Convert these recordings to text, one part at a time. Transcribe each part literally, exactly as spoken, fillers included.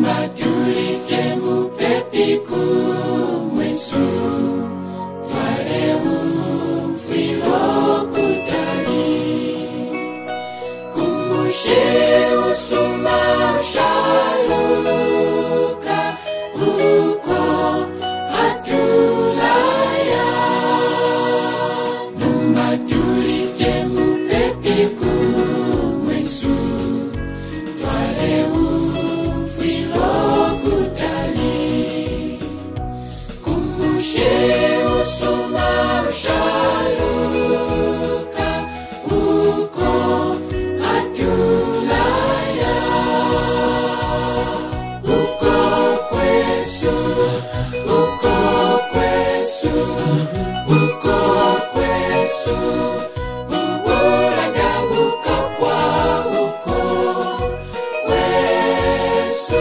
Numatulifye mupepiku mwesu tware ufilo kutali kumbushe usuma ushaluka uko hatulaya. Numatulifye mupepiku mwesu tware ufilo kutali kumbushe usuma ushaluka uko hatulaya. Uko kwesu, uko kwesu, uko kwesu uburanga bukapwa uko kwesu.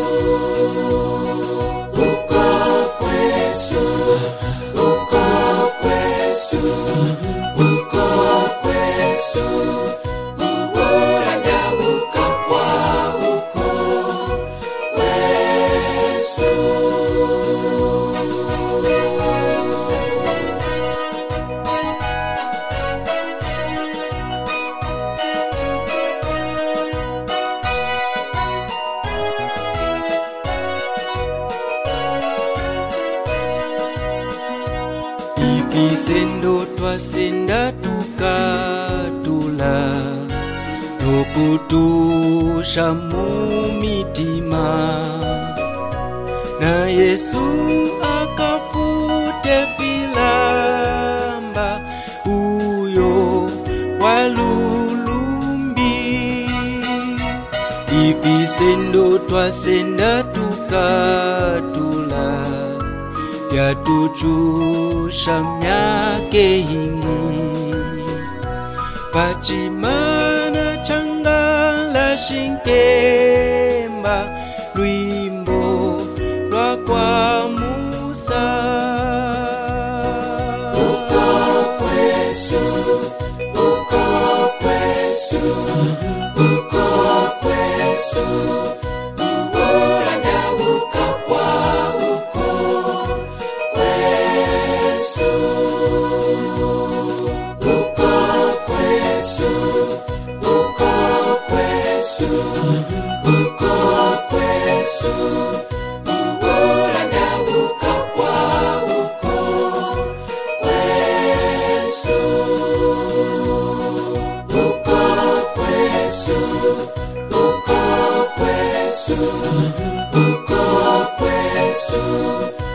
Uko kwesu, uko kwesu, uko kwesu uburanga bukapwa uko kwesu. Ifisendo twasenda tukatula nokutusha mumitima na Yesu akafute filamba uyo walulumbi. Ifisendo twasenda tukatula vyatuchusha myake hingi pachimana changala shinkemba lwimbo lwa kwa Musa. Uko kwesu, uko kwesu, uko kwesu uburanga bukapwa uko kwesu. Uko kwesu, uko kwesu, uko kwesu uburanga bukapwa uko kwesu. Uko kwesu, uko kwesu, uko kwesu